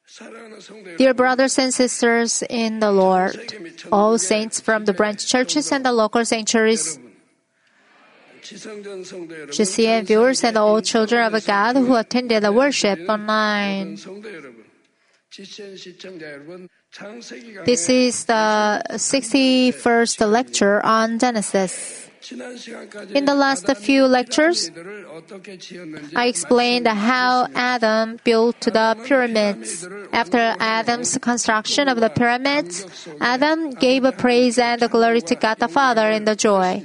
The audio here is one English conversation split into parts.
Dear brothers and sisters in the Lord, all saints from the branch churches and the local sanctuaries, GCN viewers and all children of God who attended the worship online. This is the 61st lecture on Genesis. In the last few lectures, I explained how Adam built the pyramids. After Adam's construction of the pyramids, Adam gave praise and glory to God the Father in the joy.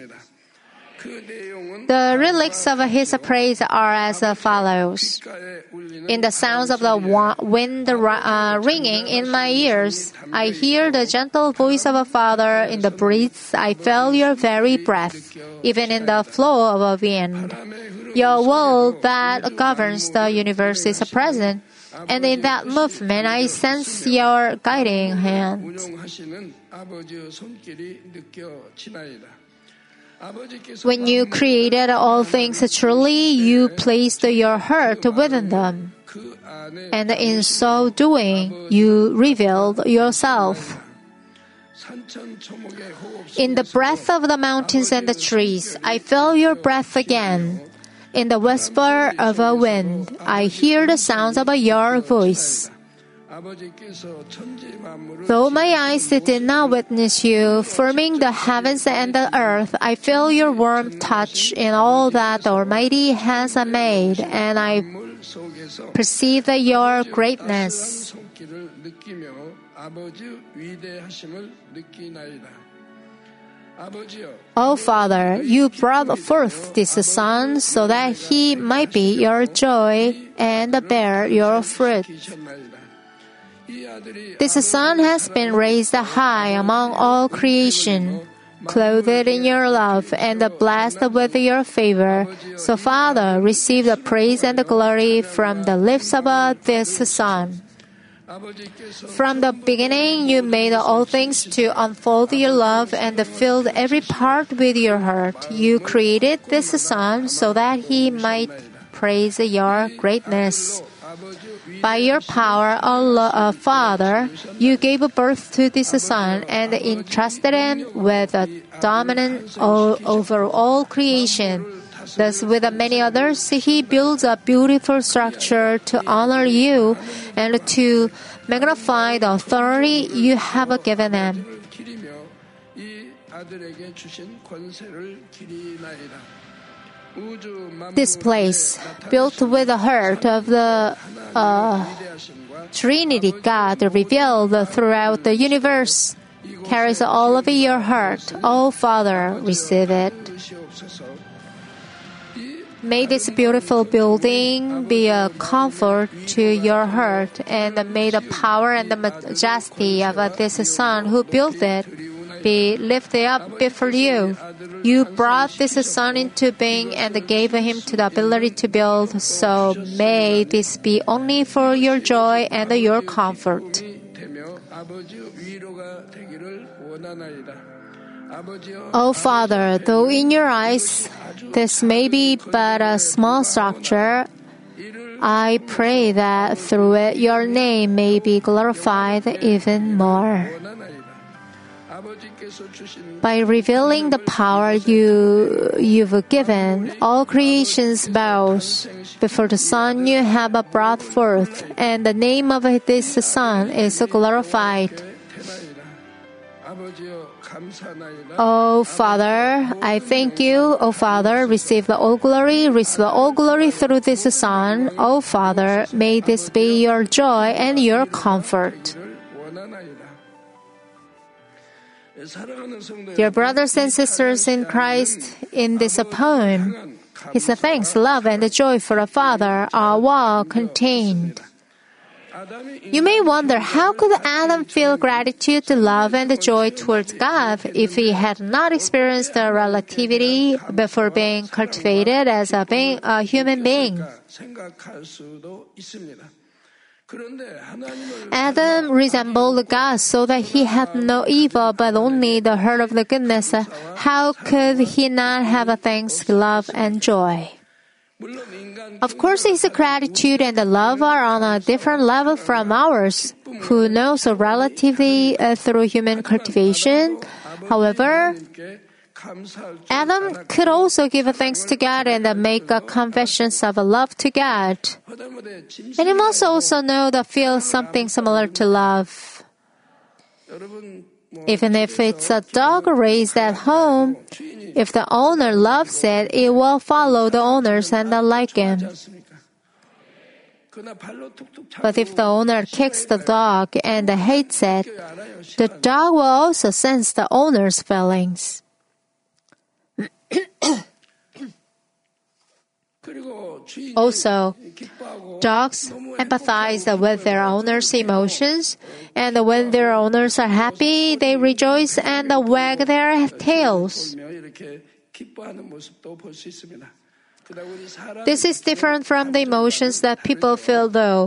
The lyrics of his praise are as follows. In the sounds of the wind ringing in my ears, I hear the gentle voice of a father. In the breeze, I feel your very breath, even in the flow of a wind. Your will that governs the universe is present, and in that movement I sense your guiding hand. When you created all things truly, you placed your heart within them. And in so doing, you revealed yourself. In the breath of the mountains and the trees, I feel your breath again. In the whisper of a wind, I hear the sounds of your voice. Though my eyes did not witness you forming the heavens and the earth, I feel your warm touch in all that the Almighty has made, and I perceive your greatness. O Father, you brought forth this Son so that he might be your joy and bear your fruit. This Son has been raised high among all creation, clothed in your love and blessed with your favor. So, Father, receive the praise and the glory from the lips of this Son. From the beginning, you made all things to unfold your love and filled every part with your heart. You created this Son so that he might praise your greatness. By your power, O Father, you gave birth to this Son and entrusted him with a dominance over all creation. Thus, with many others, he builds a beautiful structure to honor you and to magnify the authority you have given him. This place, built with the heart of the Trinity God revealed throughout the universe, carries all of your heart. O Father, receive it. May this beautiful building be a comfort to your heart, and may the power and the majesty of this Son who built it be lifted up before you. You brought this Son into being and gave him to the ability to build, so may this be only for your joy and your comfort. O Father, though in your eyes this may be but a small structure, I pray that through it your name may be glorified even more. By revealing the power you've given, all creations bows before the Son you have brought forth, and the name of this Son is glorified. O Father, I thank you. O Father, receive all glory through this Son. O Father, may this be your joy and your comfort. Dear brothers and sisters in Christ, in this poem, his thanks, love, and joy for a father are all contained. You may wonder, how could Adam feel gratitude, love, and joy towards God if he had not experienced the relativity before being cultivated as a human being? Adam resembled God so that he had no evil but only the heart of the goodness. How could he not have thanks, love, and joy? Of course, his gratitude and the love are on a different level from ours, who know so relatively through human cultivation. However, Adam could also give thanks to God and make confessions of love to God. And he must also know that feel something similar to love. Even if it's a dog raised at home, if the owner loves it, it will follow the owners and not like him. But if the owner kicks the dog and hates it, the dog will also sense the owner's feelings. Also, dogs empathize with their owners' emotions, and when their owners are happy, they rejoice and wag their tails. This is different from the emotions that people feel, though.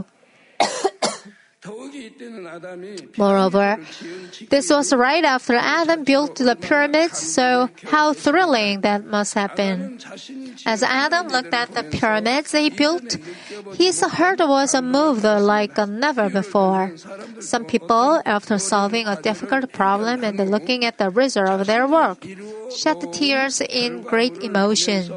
Moreover, this was right after Adam built the pyramids, so how thrilling that must have been. As Adam looked at the pyramids he built, his heart was moved like never before. Some people, after solving a difficult problem and looking at the result of their work, shed tears in great emotion.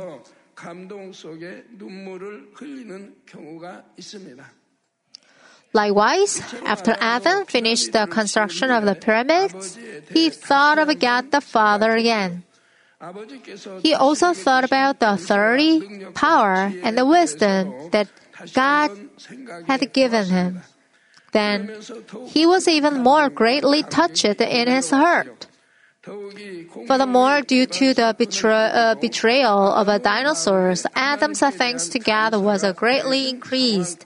Likewise, after Adam finished the construction of the pyramids, he thought of God the Father again. He also thought about the authority, power, and the wisdom that God had given him. Then, he was even more greatly touched in his heart. Furthermore, due to the betrayal of dinosaurs, Adam's thanks to God was greatly increased.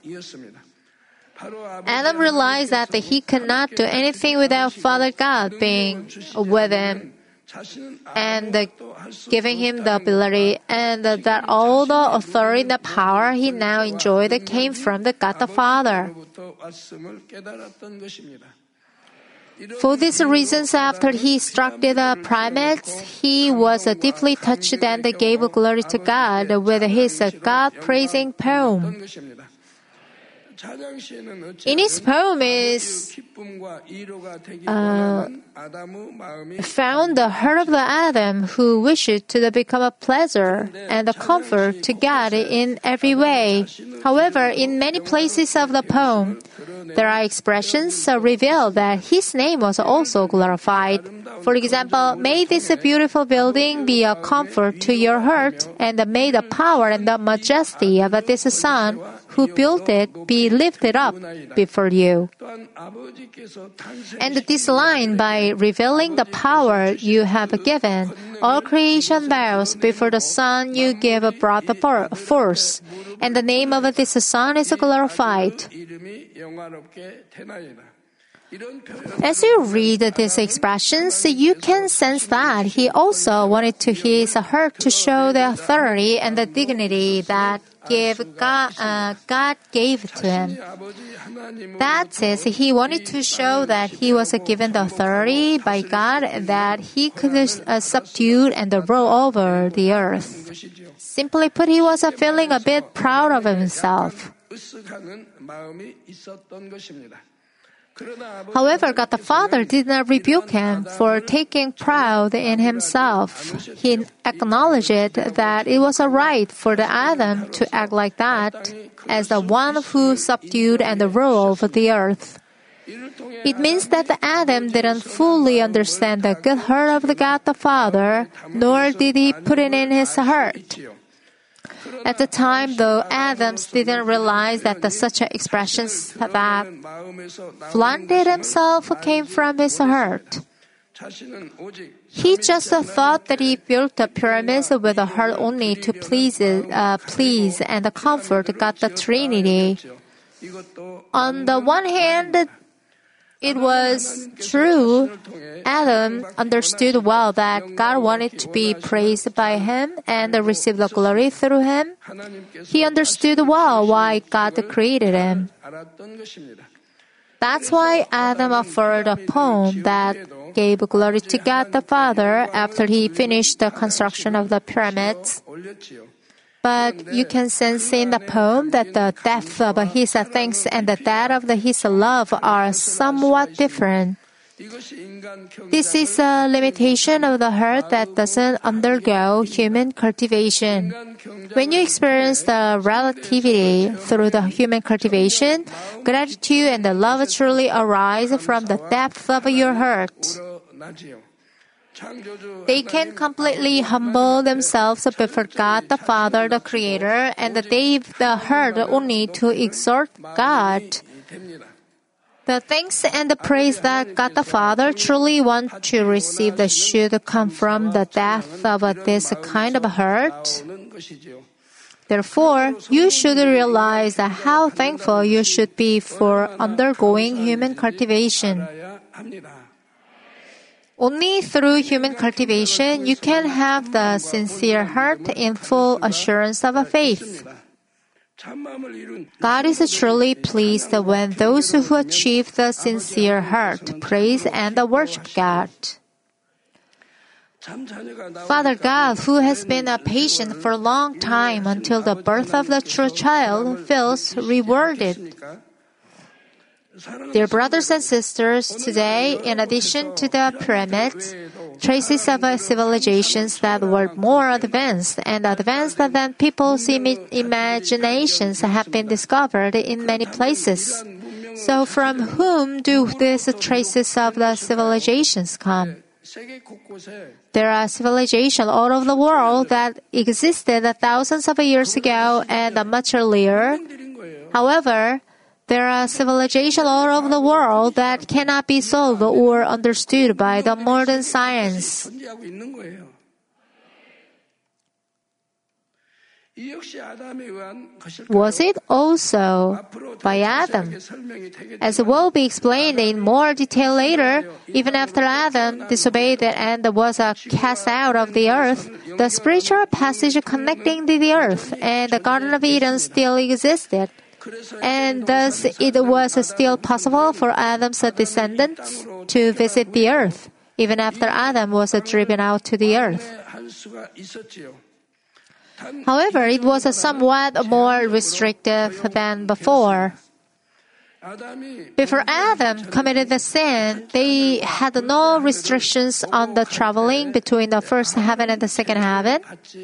Adam realized that he could not do anything without Father God being with him and giving him the ability, and that all the authority and the power he now enjoyed came from the God the Father. For these reasons, after he struck the pyramids, he was deeply touched and gave glory to God with his God-praising poem. In his poem is found the heart of the Adam who wished to become a pleasure and a comfort to God in every way. However, in many places of the poem, there are expressions reveal that his name was also glorified. For example, may this beautiful building be a comfort to your heart, and may the power and the majesty of this Son who built it be lifted up before you. And this line, by revealing the power you have given, all creation bows before the Son you give brought forth, and the name of this Son is glorified. As you read these expressions, you can sense that he also wanted to his heart to show the authority and the dignity that God gave to him. That is, he wanted to show that he was given the authority by God, that he could subdue and rule over the earth. Simply put, he was feeling a bit proud of himself. However, God the Father did not rebuke him for taking pride in himself. He acknowledged that it was right for the Adam to act like that, as the one who subdued and ruled over the earth. It means that Adam didn't fully understand the good heart of the God the Father, nor did he put it in his heart. At the time, though, Adam didn't realize that such expressions that flaunted himself came from his heart. He just thought that he built the pyramids with a heart only to please and comfort God the Trinity. On the one hand, it was true. Adam understood well that God wanted to be praised by him and receive the glory through him. He understood well why God created him. That's why Adam offered a poem that gave glory to God the Father after he finished the construction of the pyramids. But you can sense in the poem that the depth of his thanks and the depth of his love are somewhat different. This is a limitation of the heart that doesn't undergo human cultivation. When you experience the relativity through the human cultivation, gratitude and the love truly arise from the depth of your heart. They can completely humble themselves before God the Father, the Creator, and they the heart only to exalt God. The thanks and the praise that God the Father truly wants to receive should come from the depth of this kind of heart. Therefore, you should realize how thankful you should be for undergoing human cultivation. Only through human cultivation you can have the sincere heart in full assurance of faith. God is truly pleased when those who achieve the sincere heart praise and worship God. Father God, who has been patient for a long time until the birth of the true child, feels rewarded. Dear brothers and sisters, today, in addition to the pyramids, traces of civilizations that were more advanced than people's imaginations have been discovered in many places. So from whom do these traces of the civilizations come? There are civilizations all over the world that existed thousands of years ago and much earlier. However, there are civilizations all over the world that cannot be solved or understood by the modern science. Was it also by Adam? As will be explained in more detail later, even after Adam disobeyed and was cast out of the earth, the spiritual passage connecting the earth and the Garden of Eden still existed. And thus it was still possible for Adam's descendants to visit the earth, even after Adam was driven out to the earth. However, it was somewhat more restrictive than before. Before Adam committed the sin, they had no restrictions on the traveling between the first heaven and the second heaven.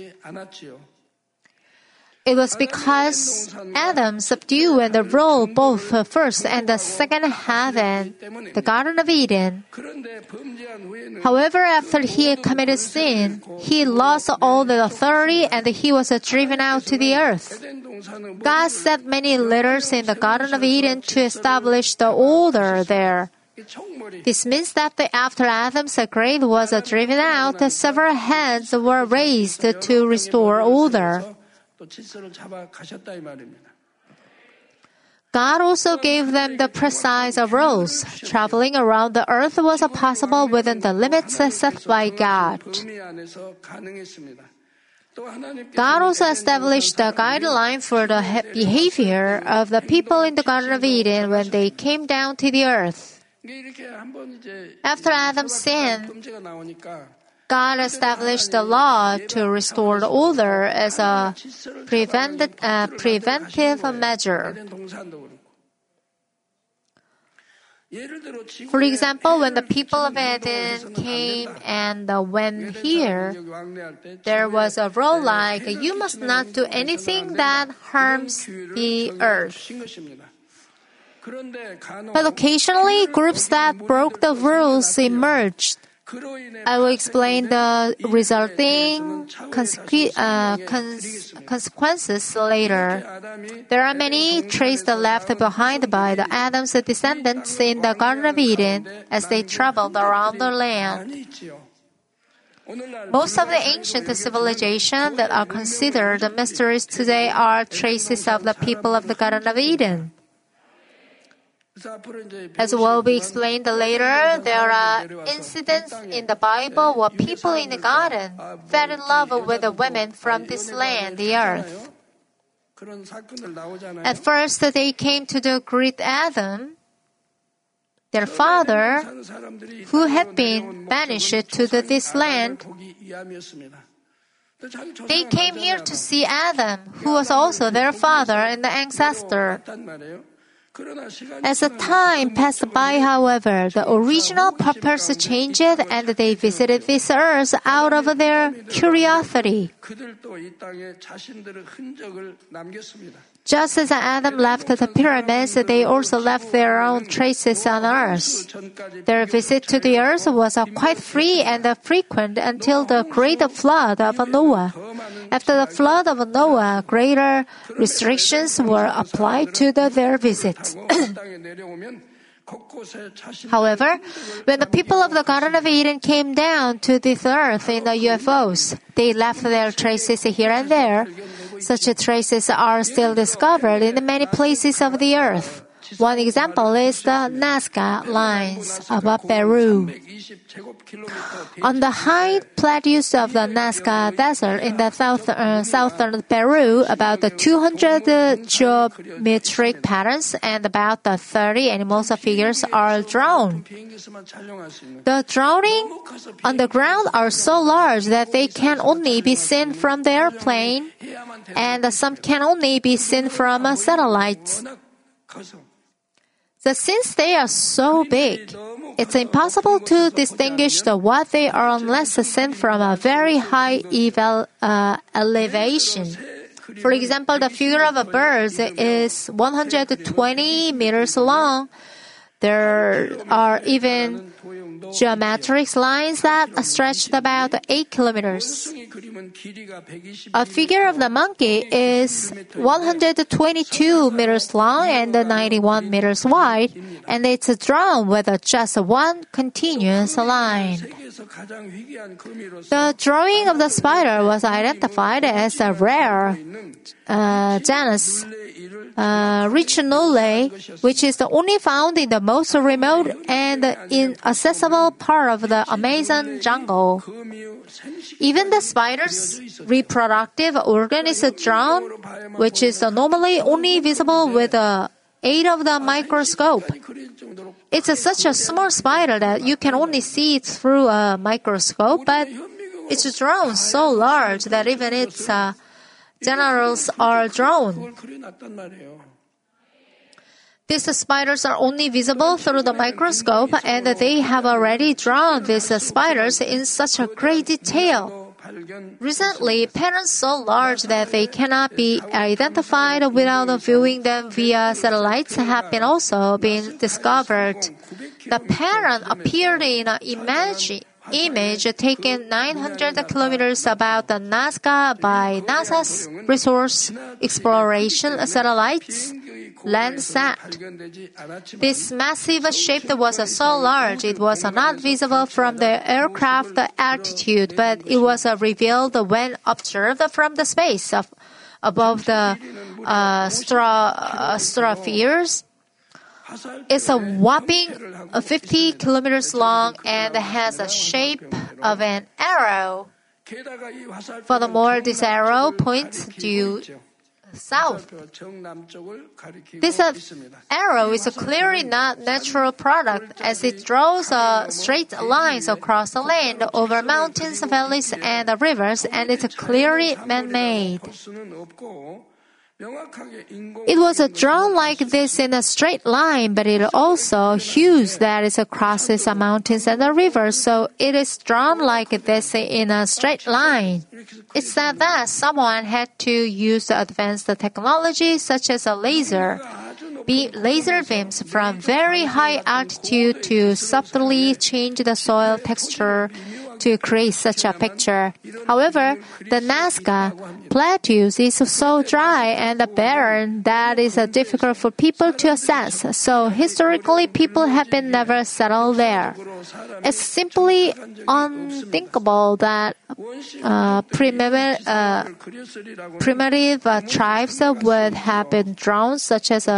It was because Adam subdued and ruled both the first and the second heaven, the Garden of Eden. However, after he committed sin, he lost all the authority and he was driven out to the earth. God sent many letters in the Garden of Eden to establish the order there. This means that after Adam's grave was driven out, several hands were raised to restore order. God also gave them the precise rules. Traveling around the earth was possible within the limits set by God. God also established a guideline for the behavior of the people in the Garden of Eden when they came down to the earth. After Adam's sin, God established the law to restore the order as a preventive measure. For example, when the people of Eden came and went here, there was a rule like, you must not do anything that harms the earth. But occasionally, groups that broke the rules emerged. I will explain the resulting consequences later. There are many traces left behind by the Adam's descendants in the Garden of Eden as they traveled around the land. Most of the ancient civilizations that are considered mysteries today are traces of the people of the Garden of Eden. As will be explained later, there are incidents in the Bible where people in the garden fell in love with the women from this land, the earth. At first, they came to greet Adam, their father, who had been banished to this land. They came here to see Adam, who was also their father and the ancestor. As the time passed by, however, the original purpose changed and they visited this earth out of their curiosity. Just as Adam left the pyramids, they also left their own traces on earth. Their visit to the earth was quite free and frequent until the great flood of Noah. After the flood of Noah, greater restrictions were applied to their visit. However, when the people of the Garden of Eden came down to this earth in the UFOs, they left their traces here and there. Such traces are still discovered in many places of the earth. One example is the Nazca lines above Peru. On the high plateaus of the Nazca Desert in the southern Peru, about 200 geometric patterns and about 30 animals figures are drawn. The drawings on the ground are so large that they can only be seen from the airplane, and some can only be seen from satellites. So since they are so big, it's impossible to distinguish what they are unless seen from a very high elevation. For example, the figure of a bird is 120 meters long. There are even geometric lines that stretch about 8 kilometers. A figure of the monkey is 122 meters long and 91 meters wide, and it's drawn with just one continuous line. The drawing of the spider was identified as a rare genus Riccinole, which is only found in the most remote and inaccessible part of the Amazon jungle. Even the spider's reproductive organ is drawn, which is normally only visible with the aid of the microscope. It's such a small spider that you can only see it through a microscope, but it's drawn so large that even its genitals are drawn. These spiders are only visible through the microscope, and they have already drawn these spiders in such a great detail. Recently, patterns so large that they cannot be identified without viewing them via satellites have also been discovered. The pattern appeared in an image taken 900 kilometers above the Nazca by NASA's Resource Exploration Satellites, Landsat. This massive shape was so large it was not visible from the aircraft altitude, but it was revealed when observed from the space above the stratospheres. It's a whopping 50 kilometers long and has a shape of an arrow. Furthermore, this arrow points due south. This arrow is clearly not natural product, as it draws straight lines across the land over mountains, valleys, and rivers, and it's clearly man-made. It was drawn like this in a straight line, but it also hues that it crosses the mountains and the rivers, so it is drawn like this in a straight line. It's not that someone had to use advanced technology such as a laser beams from very high altitude to subtly change the soil texture to create such a picture. However, the Nazca Plateaus is so dry and barren that it's difficult for people to assess, so historically people have been never settled there. It's simply unthinkable that primitive tribes would have been drawn such as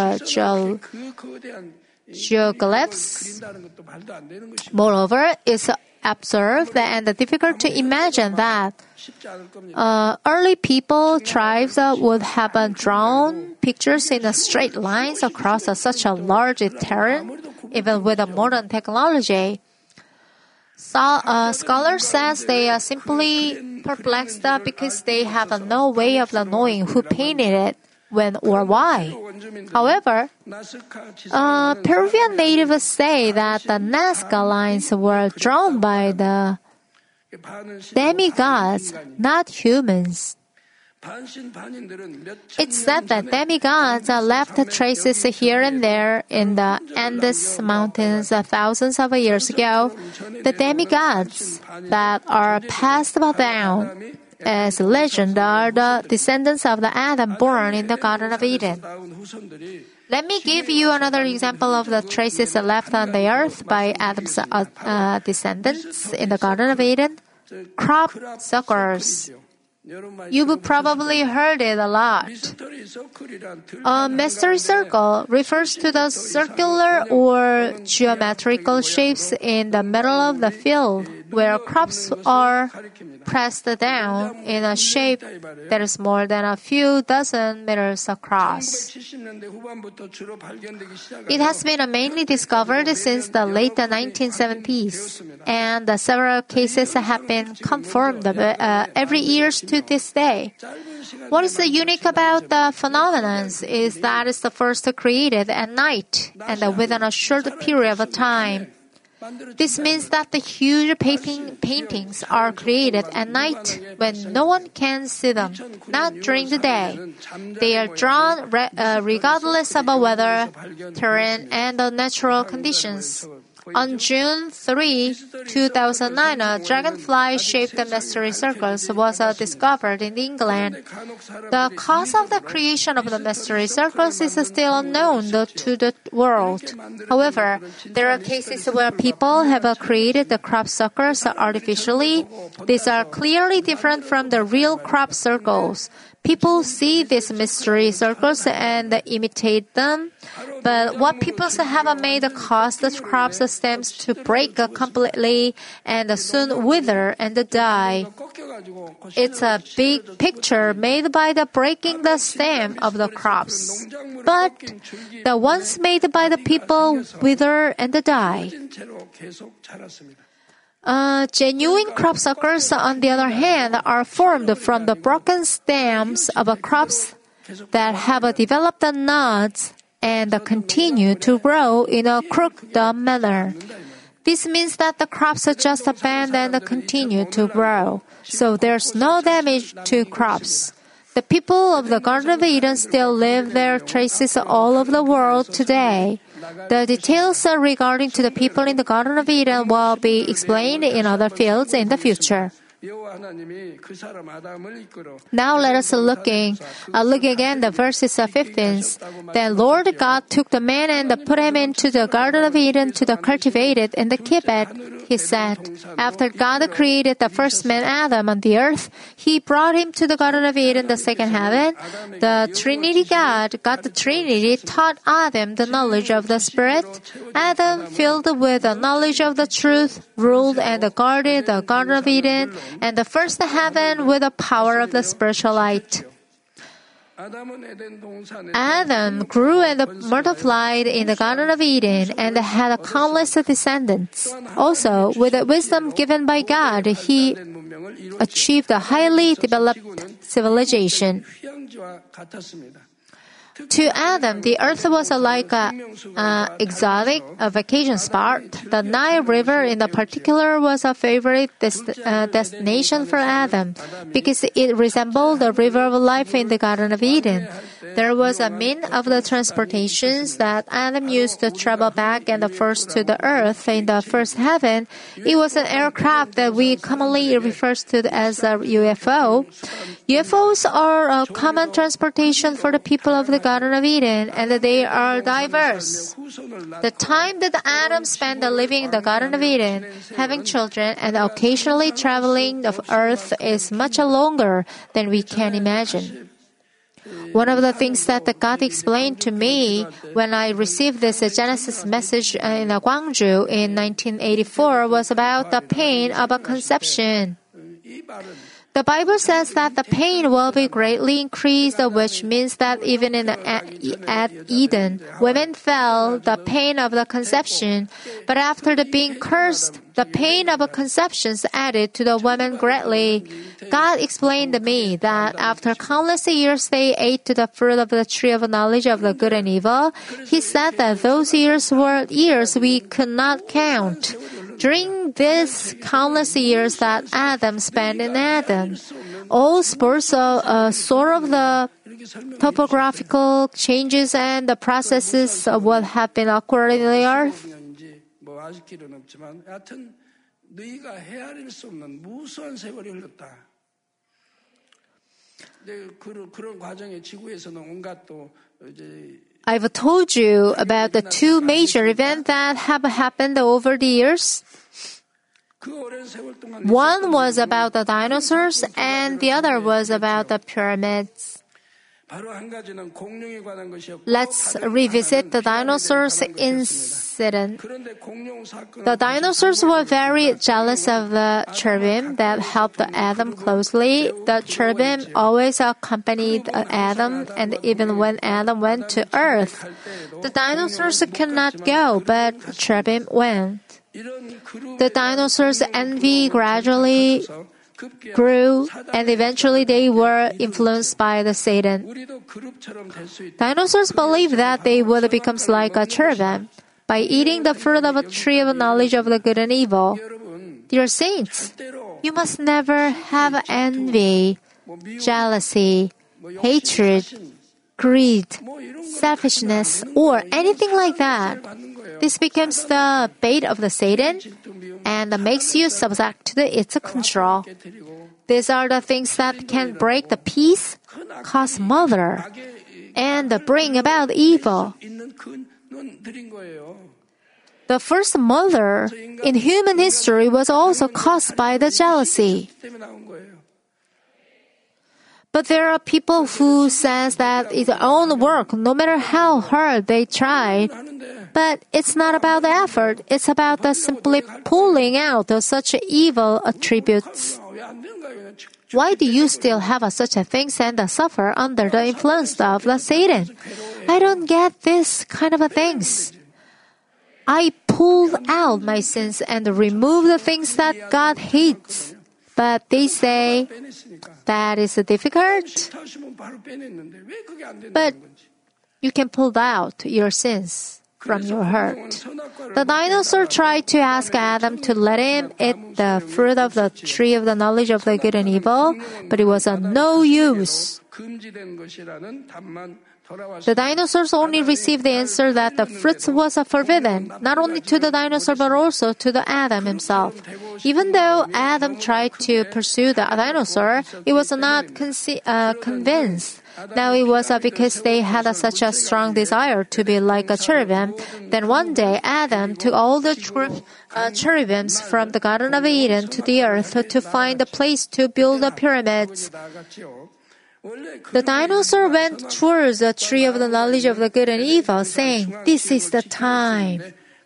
geoglyphs. Moreover, it's absurd and difficult to imagine that early people tribes would have drawn pictures in straight lines across such a large terrain, even with modern technology. Scholar says they are simply perplexed because they have no way of knowing who painted it, when or why. However, Peruvian natives say that the Nazca lines were drawn by the demigods, not humans. It's said that demigods left traces here and there in the Andes Mountains thousands of years ago. The demigods that are passed down as legend are the descendants of the Adam born in the Garden of Eden. Let me give you another example of the traces left on the earth by Adam's descendants in the Garden of Eden. Crop suckers. You've probably heard it a lot. A mystery circle refers to the circular or geometrical shapes in the middle of the field where crops are pressed down in a shape that is more than a few dozen meters across. It has been mainly discovered since the late 1970s, and several cases have been confirmed every year to this day. What is unique about the phenomenon is that it's the first created at night and within a short period of time. This means that the huge paintings are created at night when no one can see them, not during the day. They are drawn regardless of weather, terrain, and the natural conditions. On June 3, 2009, a dragonfly-shaped mystery circle was discovered in England. The cause of the creation of the mystery circles is still unknown to the world. However, there are cases where people have created the crop circles artificially. These are clearly different from the real crop circles. People see these mystery circles and imitate them, but what people have made cause the crop stems to break completely and soon wither and die. It's a big picture made by the breaking the stem of the crops, but the ones made by the people wither and die. Genuine crop suckers, on the other hand, are formed from the broken stems of crops that have developed nodes and continue to grow in a crooked manner. This means that the crops just bend and continue to grow, so there's no damage to crops. The people of the Garden of Eden still leave their traces all over the world today. The details regarding to the people in the Garden of Eden will be explained in other fields in the future. Now let us look again the verses 15. Then Lord God took the man and put him into the Garden of Eden to cultivate it and keep it. He said, after God created the first man Adam on the earth, He brought him to the Garden of Eden, the second heaven. The Trinity God the Trinity, taught Adam the knowledge of the Spirit. Adam, filled with the knowledge of the truth, ruled and guarded the Garden of Eden and the first heaven with the power of the spiritual light. Adam grew and multiplied in the Garden of Eden and had countless descendants. Also, with the wisdom given by God, he achieved a highly developed civilization. To Adam, the earth was like an exotic vacation spot. The Nile River in particular was a favorite destination for Adam because it resembled the river of life in the Garden of Eden. There was a means of the transportations that Adam used to travel back and forth to the earth in the first heaven. It was an aircraft that we commonly refer to as a UFO. UFOs are a common transportation for the people of the Garden of Eden, and they are diverse. The time that Adam spent living in the Garden of Eden, having children, and occasionally traveling the earth is much longer than we can imagine. One of the things that God explained to me when I received this Genesis message in Gwangju in 1984 was about the pain of a conception. The Bible says that the pain will be greatly increased, which means that even at Eden, women felt the pain of the conception. But after being cursed, the pain of conception added to the woman greatly. God explained to me that after countless years they ate the fruit of the tree of knowledge of the good and evil. He said that those years were years we could not count. During these countless years that Adam spent in Eden, all sorts of the topographical changes and the processes of what have been occurring in the earth. 아실 길은 없지만 여하튼 너희가 헤아릴 수 없는 무수한 세월이 흘렀다. 그런 과정에 지구에서는 온갖 또 이제 I've told you about the two major events that have happened over the years. One was about the dinosaurs and the other was about the pyramids. Let's revisit the dinosaurs incident. The dinosaurs were very jealous of the cherubim that helped Adam closely. The cherubim always accompanied Adam, and even when Adam went to earth, the dinosaurs could not go, but cherubim went. The dinosaurs' envy gradually grew, and eventually they were influenced by the Satan. Dinosaurs believed that they would become like a cherubim by eating the fruit of a tree of knowledge of the good and evil. Dear saints, you must never have envy, jealousy, hatred, greed, selfishness, or anything like that. This becomes the bait of the Satan and makes you subject to its control. These are the things that can break the peace, cause murder, and bring about evil. The first murder in human history was also caused by the jealousy. But there are people who says that it's their own work, no matter how hard they tried. But it's not about the effort. It's about the simply pulling out of such evil attributes. Why do you still have such things and suffer under the influence of the Satan? I don't get this kind of things. I pulled out my sins and removed the things that God hates. But they say that is difficult. But you can pull out your sins from your heart. The dinosaur tried to ask Adam to let him eat the fruit of the tree of the knowledge of the good and evil, but it was of no use. The dinosaurs only received the answer that the fruit was forbidden, not only to the dinosaur but also to the Adam himself. Even though Adam tried to pursue the dinosaur, he was not convinced. Now it was because they had such a strong desire to be like a cherubim. Then one day Adam took all the cherubims from the Garden of Eden to the earth to find a place to build the pyramids. The dinosaur went towards the tree of the knowledge of the good and evil, saying, "This is the time."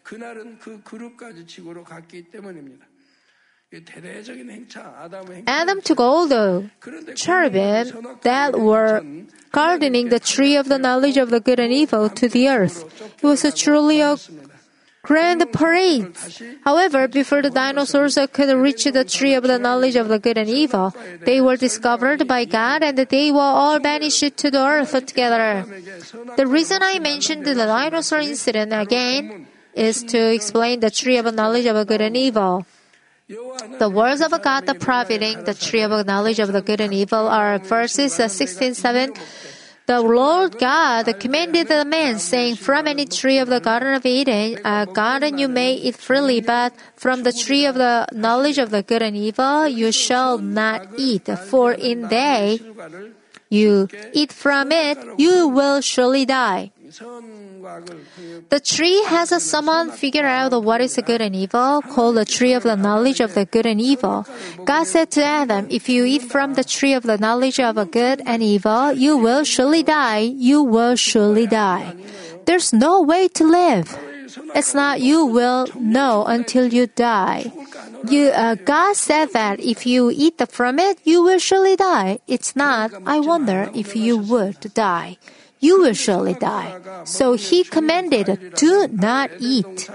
Adam took all the cherubim that were gardening the tree of the knowledge of the good and evil to the earth. It was truly a grand parade. However, before the dinosaurs could reach the tree of the knowledge of the good and evil, they were discovered by God and they were all banished to the earth together. The reason I mentioned the dinosaur incident again is to explain the tree of knowledge of good and evil. The words of God, the profiting the tree of knowledge of the good and evil, are verses 16:7. The Lord God commanded the man, saying, "From any tree of the Garden of Eden, garden you may eat freely, but from the tree of the knowledge of the good and evil you shall not eat, for in day you eat from it, you will surely die." The tree has someone figure out what is good and evil, called the tree of the knowledge of the good and evil. God said to Adam, "If you eat from the tree of the knowledge of good and evil, you will surely die. You will surely die." There's no way to live. It's not you will know until you die. God said that if you eat from it, you will surely die. It's not, I wonder if you would die. You will surely die. So He commanded, do not eat.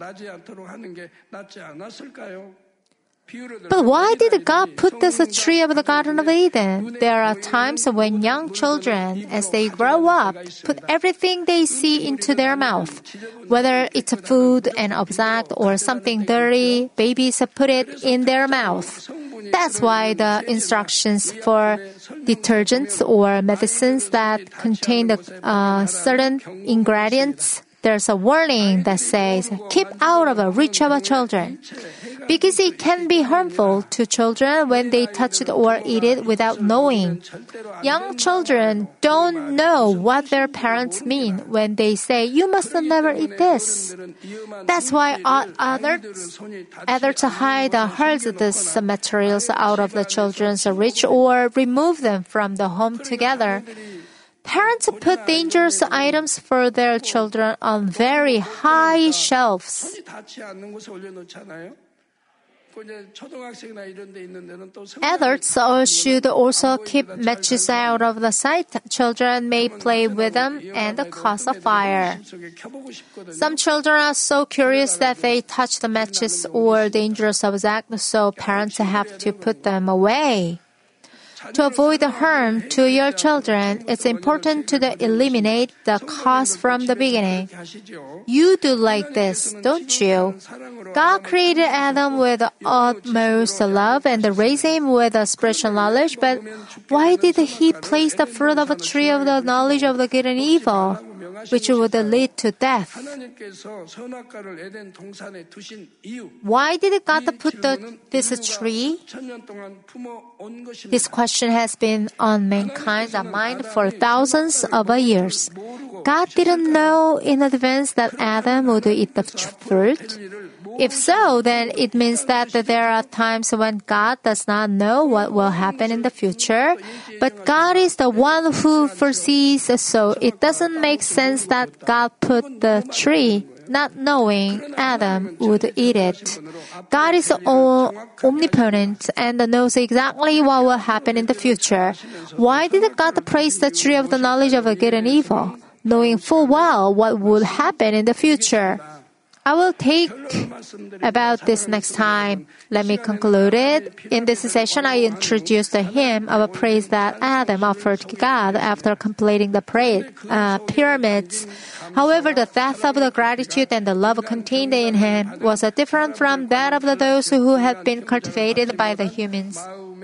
But why did God put this tree of the Garden of Eden? There are times when young children, as they grow up, put everything they see into their mouth. Whether it's food, an object, or something dirty, babies put it in their mouth. That's why the instructions for detergents or medicines that contain certain ingredients, there's a warning that says, keep out of the reach of children. Because it can be harmful to children when they touch it or eat it without knowing. Young children don't know what their parents mean when they say, you must never eat this. That's why others hide or hide these materials out of the children's reach or remove them from the home together. Parents put dangerous items for their children on very high shelves. Adults should also keep matches out of the sight. Children may play with them and cause a fire. Some children are so curious that they touch the matches or dangerous objects, so parents have to put them away. To avoid harm to your children, it's important to eliminate the cause from the beginning. You do like this, don't you? God created Adam with utmost love and raised him with spiritual knowledge, but why did He place the fruit of a tree of the knowledge of the good and evil, which would lead to death? Why did God put this tree? This question has been on mankind's mind for thousands of years. God didn't know in advance that Adam would eat the fruit. If so, then it means that there are times when God does not know what will happen in the future, but God is the one who foresees, so it doesn't make sense that God put the tree not knowing Adam would eat it. God is omnipotent and knows exactly what will happen in the future. Why did God place the tree of the knowledge of good and evil, knowing full well what would happen in the future? I will take about this next time. Let me conclude it. In this session, I introduced the hymn of praise that Adam offered to God after completing the pyramids. However, the depth of the gratitude and the love contained in him was different from that of those who had been cultivated by the humans.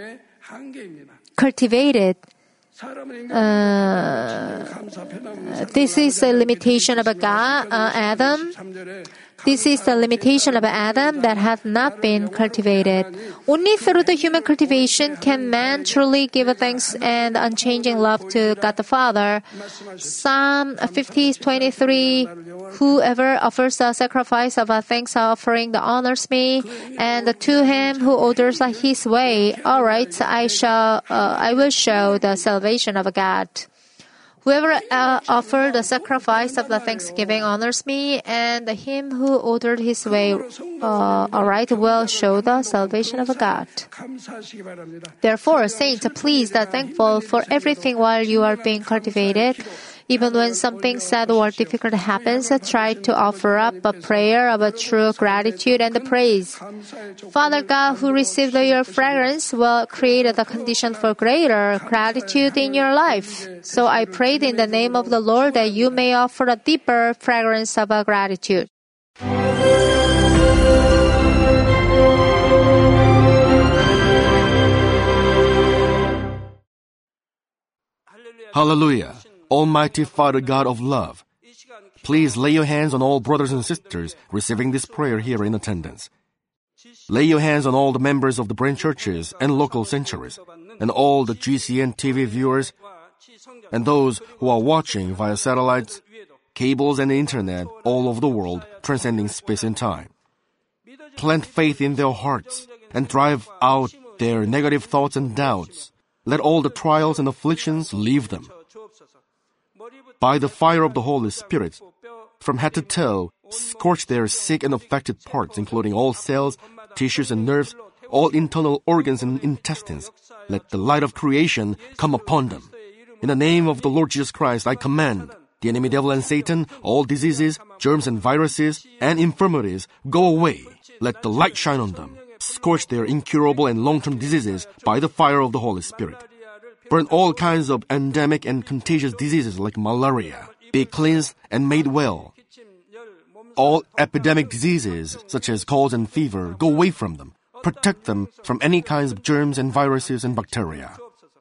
This is the limitation of Adam. This is the limitation of Adam that had not been cultivated. Only through the human cultivation can man truly give thanks and unchanging love to God the Father. Psalm 50:23. Whoever offers a sacrifice of a thanks offering that honors me, and to him who orders his way, all right, I will show the salvation of God. Whoever offered the sacrifice of the thanksgiving honors me, and him who ordered his way aright will show the salvation of God. Therefore, saints, please be thankful for everything while you are being cultivated. Even when something sad or difficult happens, try to offer up a prayer of true gratitude and praise. Father God, who received your fragrance, will create the condition for greater gratitude in your life. So I prayed in the name of the Lord that you may offer a deeper fragrance of gratitude. Hallelujah! Almighty Father God of love, please lay your hands on all brothers and sisters receiving this prayer here in attendance. Lay your hands on all the members of the branch churches and local sanctuaries, and all the GCN TV viewers, and those who are watching via satellites, cables, and internet all over the world, transcending space and time. Plant faith in their hearts and drive out their negative thoughts and doubts. Let all the trials and afflictions leave them. By the fire of the Holy Spirit, from head to toe, scorch their sick and affected parts, including all cells, tissues and nerves, all internal organs and intestines. Let the light of creation come upon them. In the name of the Lord Jesus Christ, I command the enemy devil and Satan, all diseases, germs and viruses, and infirmities, go away. Let the light shine on them. Scorch their incurable and long-term diseases by the fire of the Holy Spirit. Burn all kinds of endemic and contagious diseases like malaria. Be cleansed and made well. All epidemic diseases, such as colds and fever, go away from them. Protect them from any kinds of germs and viruses and bacteria.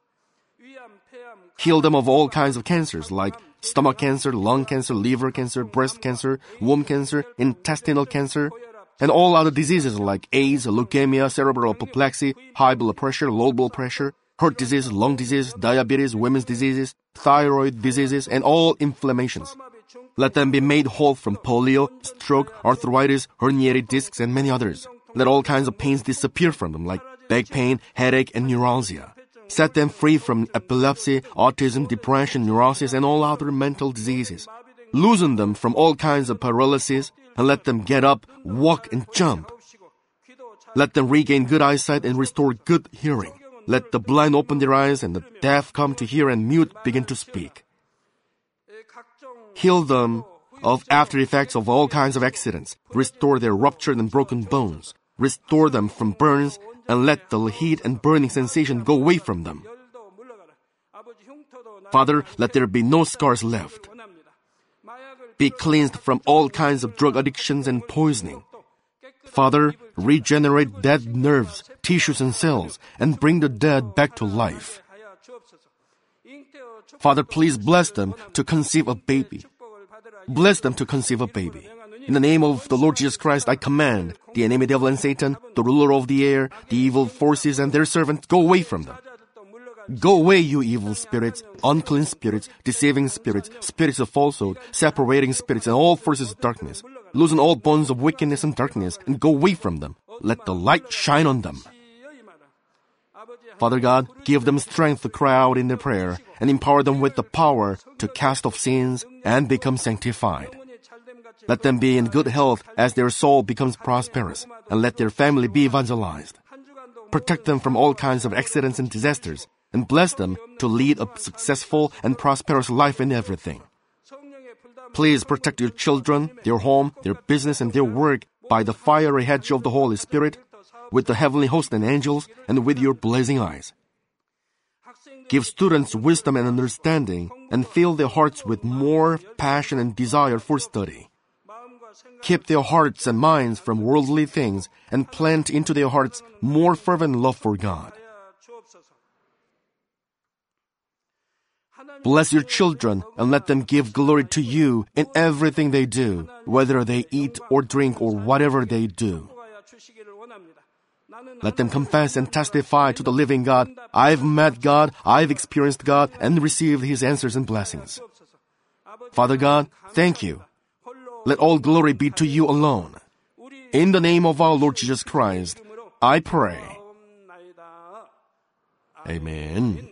Heal them of all kinds of cancers like stomach cancer, lung cancer, liver cancer, breast cancer, womb cancer, intestinal cancer, and all other diseases like AIDS, leukemia, cerebral apoplexy, high blood pressure, low blood pressure, heart disease, lung disease, diabetes, women's diseases, thyroid diseases, and all inflammations. Let them be made whole from polio, stroke, arthritis, herniated discs, and many others. Let all kinds of pains disappear from them like back pain, headache, and neuralgia. Set them free from epilepsy, autism, depression, neurosis, and all other mental diseases. Loosen them from all kinds of paralysis and let them get up, walk, and jump. Let them regain good eyesight and restore good hearing. Let the blind open their eyes and the deaf come to hear and mute begin to speak. Heal them of after effects of all kinds of accidents. Restore their ruptured and broken bones. Restore them from burns and let the heat and burning sensation go away from them. Father, let there be no scars left. Be cleansed from all kinds of drug addictions and poisoning. Father, regenerate dead nerves, tissues, and cells, and bring the dead back to life. Father, please bless them to conceive a baby. Bless them to conceive a baby. In the name of the Lord Jesus Christ, I command the enemy devil and Satan, the ruler of the air, the evil forces, and their servants, go away from them. Go away, you evil spirits, unclean spirits, deceiving spirits, spirits of falsehood, separating spirits, and all forces of darkness. Loosen all bonds of wickedness and darkness, and go away from them. Let the light shine on them. Father God, give them strength to cry out in their prayer, and empower them with the power to cast off sins and become sanctified. Let them be in good health as their soul becomes prosperous, and let their family be evangelized. Protect them from all kinds of accidents and disasters, and bless them to lead a successful and prosperous life in everything. Please protect your children, their home, their business, and their work by the fiery hedge of the Holy Spirit, with the heavenly host and angels, and with your blazing eyes. Give students wisdom and understanding, and fill their hearts with more passion and desire for study. Keep their hearts and minds from worldly things, and plant into their hearts more fervent love for God. Bless your children and let them give glory to you in everything they do, whether they eat or drink or whatever they do. Let them confess and testify to the living God, I've met God, I've experienced God, and received His answers and blessings. Father God, thank you. Let all glory be to you alone. In the name of our Lord Jesus Christ, I pray. Amen.